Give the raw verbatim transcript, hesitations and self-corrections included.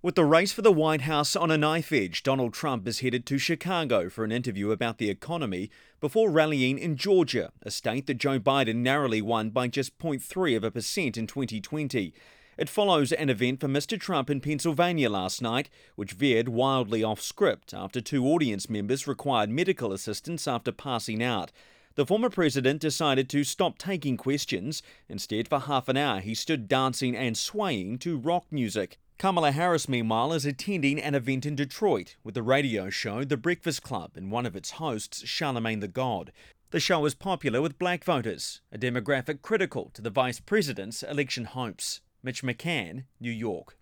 With the race for the White House on a knife edge, Donald Trump is headed to Chicago for an interview about the economy before rallying in Georgia, a state that Joe Biden narrowly won by just zero point three of a percent in twenty twenty. It follows an event for Mister Trump in Pennsylvania last night, which veered wildly off script after two audience members required medical assistance after passing out. The former president decided to stop taking questions. Instead, for half an hour, he stood dancing and swaying to rock music. Kamala Harris, meanwhile, is attending an event in Detroit with the radio show The Breakfast Club and one of its hosts, Charlamagne the God. The show is popular with black voters, a demographic critical to the vice president's election hopes. Mitch McCann, New York.